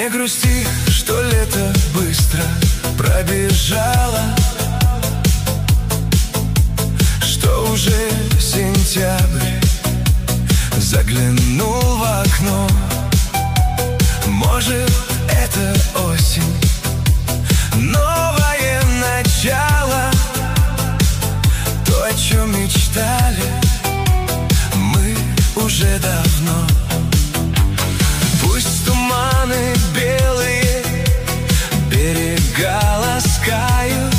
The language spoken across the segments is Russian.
Не грусти, что лето быстро пробежало, что уже сентябрь заглянул в окно. Может, это осень, новое начало, то, о чем мечтали мы уже давно. Пусть туманы белые берега ласкают,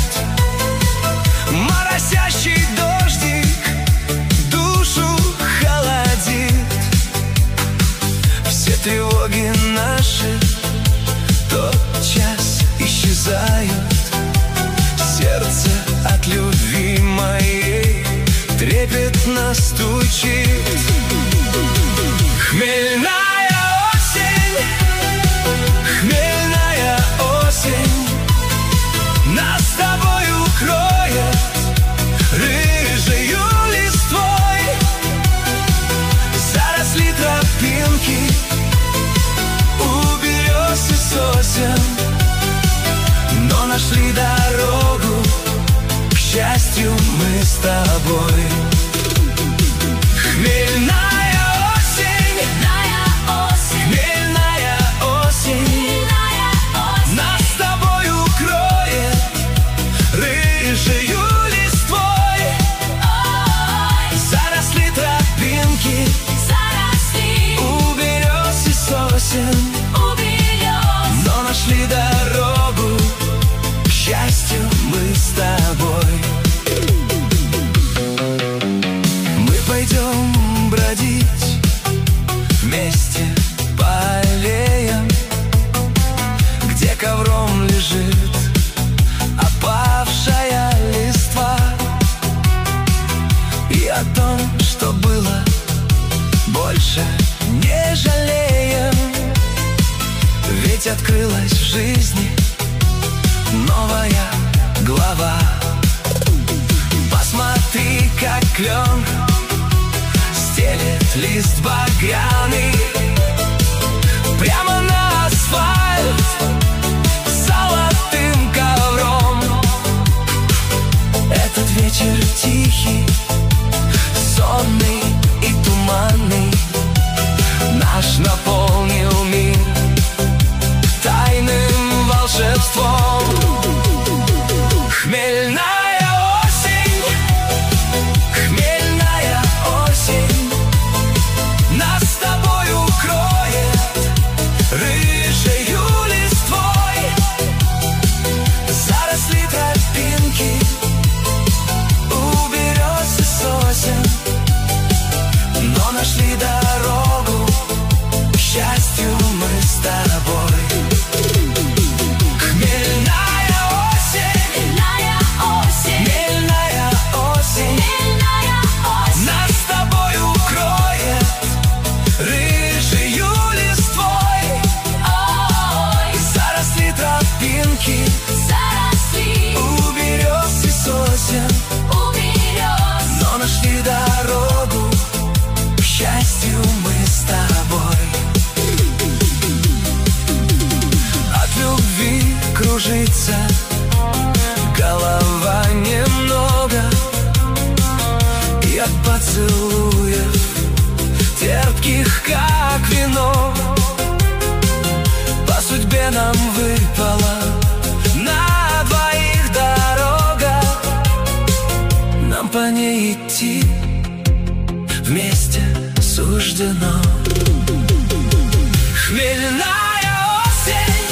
моросящий дождик душу холодит. Все тревоги наши тотчас исчезают. Сердце от любви моей трепетно стучит. Хмельная осень, хмельная осень нас с тобой укроет рыжею листвой. Заросли тропинки у берез и сосен, но нашли дорогу, к счастью, мы с тобой. Хмельная осень, хмельная осень нас с тобой укроет рыжею листвой. Заросли тропинки у берез и сосен, но нашли дорогу, к счастью, мы с тобой. Мы пойдем бродить вместе по аллеям, где ковром лежит опавшая листва, и о том, что было, больше не жалеем. Ведь открылась в жизни новая глава. Посмотри, как клен стелет лист багряный прямо на асфальт золотым ковром. Этот вечер тихий, сонный и туманный наш наполнил мир тайным волшебством. Хмельная осень, хмельная осень нас с тобой укроет рыжею листвой. Заросли тропинки у берез и сосен, но нашли дорогу, к счастью, мы с тобой. Хмельная осень, хмельная осень нас с тобой укроет рыжею листвой. Заросли тропинки у берез и сосен, но нашли дорогу, к счастью, мы с тобой. От любви кружится голова немного, и от поцелуев терпких, как вино, по судьбе нам выпала на двоих дорога. Нам по ней идти вместе суждено. Хмельная осень,